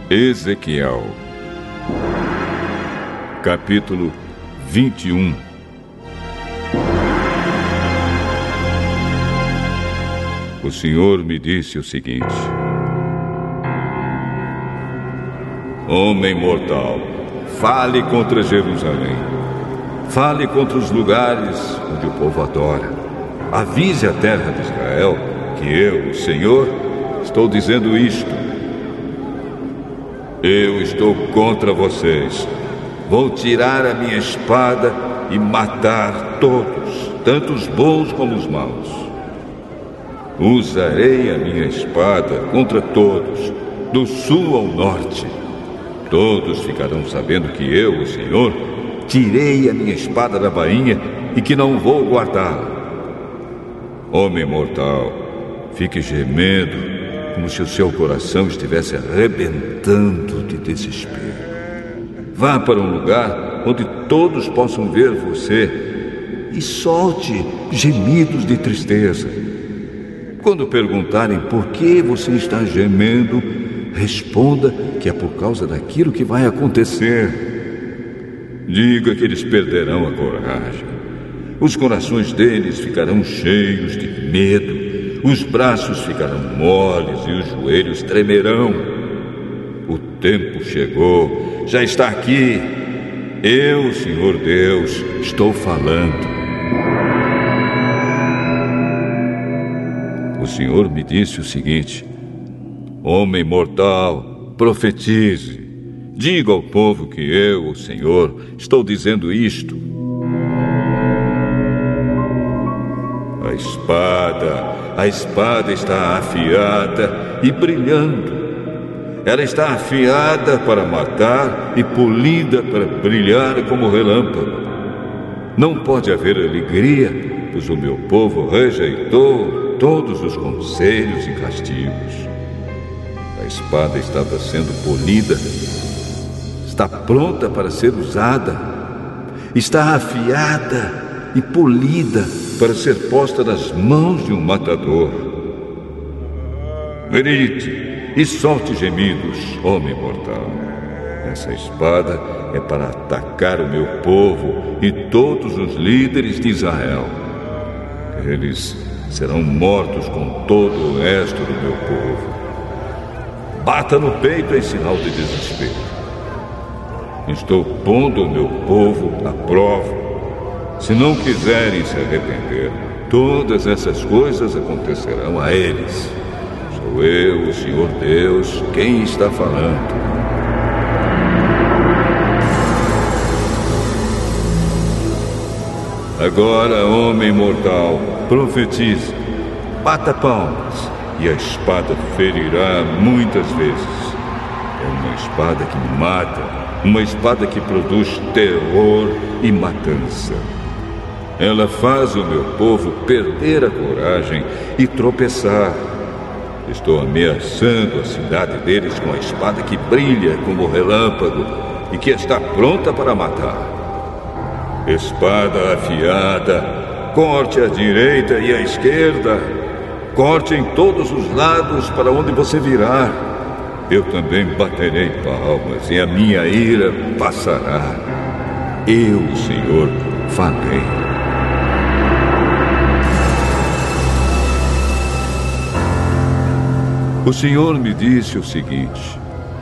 Ezequiel, capítulo 21. O Senhor me disse o seguinte: Homem mortal, fale contra Jerusalém. Fale contra os lugares onde o povo adora. Avise a terra de Israel que eu, o Senhor, estou dizendo isto. Eu estou contra vocês. Vou tirar a minha espada e matar todos, tanto os bons como os maus. Usarei a minha espada contra todos, do sul ao norte. Todos ficarão sabendo que eu, o Senhor, tirei a minha espada da bainha e que não vou guardá-la. Homem mortal, fique gemendo, como se o seu coração estivesse arrebentando de desespero. Vá para um lugar onde todos possam ver você e solte gemidos de tristeza. Quando perguntarem por que você está gemendo, responda que é por causa daquilo que vai acontecer. Diga que eles perderão a coragem. Os corações deles ficarão cheios de medo. Os braços ficarão moles e os joelhos tremerão. O tempo chegou, já está aqui. Eu, Senhor Deus, estou falando. O Senhor me disse o seguinte: Homem mortal, profetize. Diga ao povo que eu, o Senhor, estou dizendo isto. A espada está afiada e brilhando. Ela está afiada para matar e polida para brilhar como relâmpago. Não pode haver alegria, pois o meu povo rejeitou todos os conselhos e castigos. A espada estava sendo polida, está pronta para ser usada, está afiada e polida para ser posta nas mãos de um matador. Grite e solte gemidos, homem mortal. Essa espada é para atacar o meu povo e todos os líderes de Israel. Eles serão mortos com todo o resto do meu povo. Bata no peito em sinal de desespero. Estou pondo o meu povo à prova. Se não quiserem se arrepender, todas essas coisas acontecerão a eles. Sou eu, o Senhor Deus, quem está falando. Agora, homem mortal, profetize. Bata palmas e a espada ferirá muitas vezes. É uma espada que mata, uma espada que produz terror e matança. Ela faz o meu povo perder a coragem e tropeçar. Estou ameaçando a cidade deles com a espada que brilha como relâmpago e que está pronta para matar. Espada afiada, corte à direita e à esquerda. Corte em todos os lados para onde você virar. Eu também baterei palmas e a minha ira passará. Eu, Senhor, falei. O Senhor me disse o seguinte: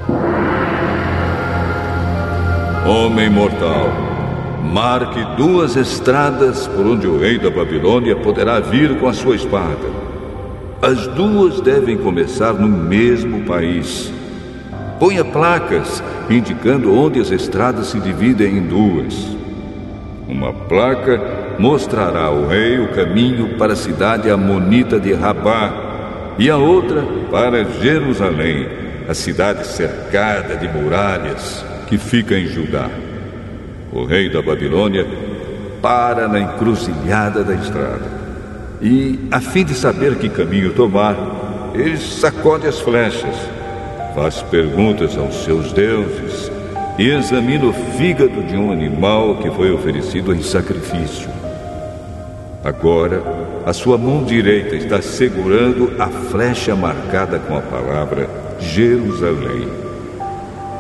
Homem mortal, marque 2 estradas por onde o rei da Babilônia poderá vir com a sua espada. As 2 devem começar no mesmo país. Ponha placas indicando onde as estradas se dividem em 2. Uma placa mostrará ao rei o caminho para a cidade amonita de Rabá, e a outra para Jerusalém, a cidade cercada de muralhas que fica em Judá. O rei da Babilônia para na encruzilhada da estrada e, a fim de saber que caminho tomar, ele sacode as flechas, faz perguntas aos seus deuses e examina o fígado de um animal que foi oferecido em sacrifício. Agora, a sua mão direita está segurando a flecha marcada com a palavra Jerusalém.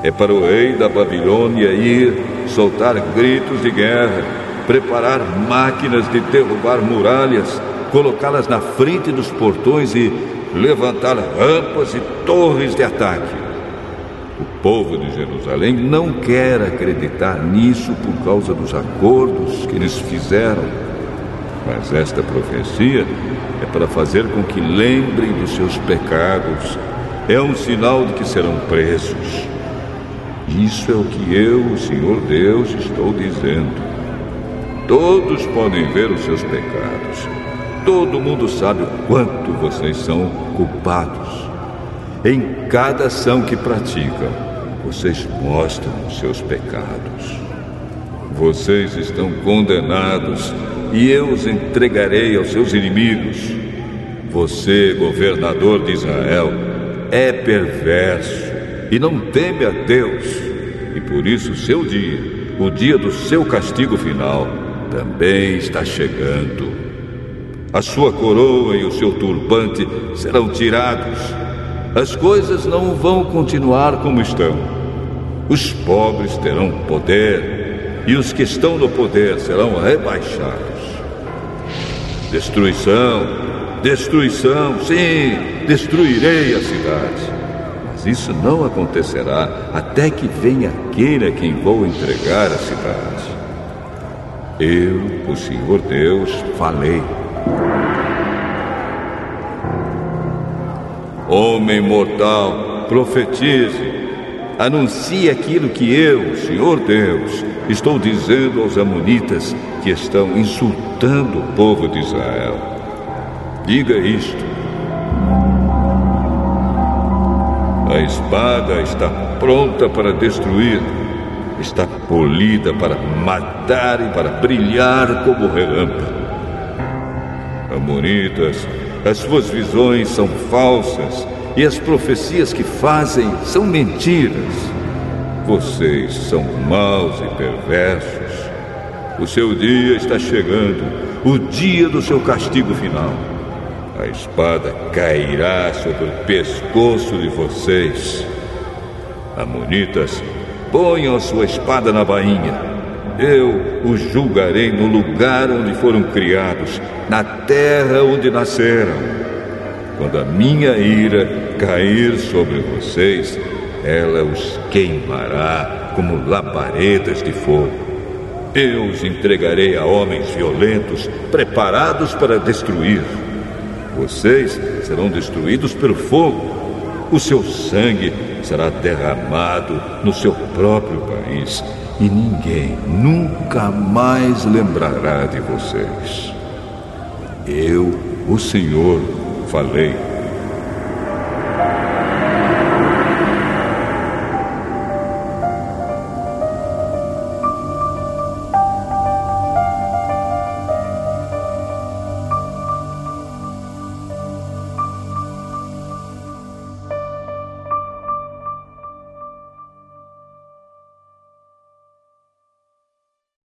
É para o rei da Babilônia ir, soltar gritos de guerra, preparar máquinas de derrubar muralhas, colocá-las na frente dos portões e levantar rampas e torres de ataque. O povo de Jerusalém não quer acreditar nisso por causa dos acordos que eles fizeram. Mas esta profecia é para fazer com que lembrem dos seus pecados. É um sinal de que serão presos. Isso é o que eu, o Senhor Deus, estou dizendo. Todos podem ver os seus pecados. Todo mundo sabe o quanto vocês são culpados. Em cada ação que praticam, vocês mostram os seus pecados. Vocês estão condenados e eu os entregarei aos seus inimigos. Você, governador de Israel, é perverso e não teme a Deus. E por isso o seu dia, o dia do seu castigo final, também está chegando. A sua coroa e o seu turbante serão tirados. As coisas não vão continuar como estão. Os pobres terão poder e os que estão no poder serão rebaixados. Destruição, destruição, sim, destruirei a cidade. Mas isso não acontecerá até que venha aquele a quem vou entregar a cidade. Eu, o Senhor Deus, falei. Homem mortal, profetize, anuncie aquilo que eu, o Senhor Deus, estou dizendo aos amonitas que estão insultando o povo de Israel. Diga isto: a espada está pronta para destruir, está polida para matar e para brilhar como relâmpago. Amonitas, as suas visões são falsas e as profecias que fazem são mentiras. Vocês são maus e perversos. O seu dia está chegando, o dia do seu castigo final. A espada cairá sobre o pescoço de vocês. Amonitas, ponham a sua espada na bainha. Eu os julgarei no lugar onde foram criados, na terra onde nasceram. Quando a minha ira cair sobre vocês, ela os queimará como labaredas de fogo. Eu os entregarei a homens violentos, preparados para destruir. Vocês serão destruídos pelo fogo. O seu sangue será derramado no seu próprio país. E ninguém nunca mais lembrará de vocês. Eu, o Senhor, falei.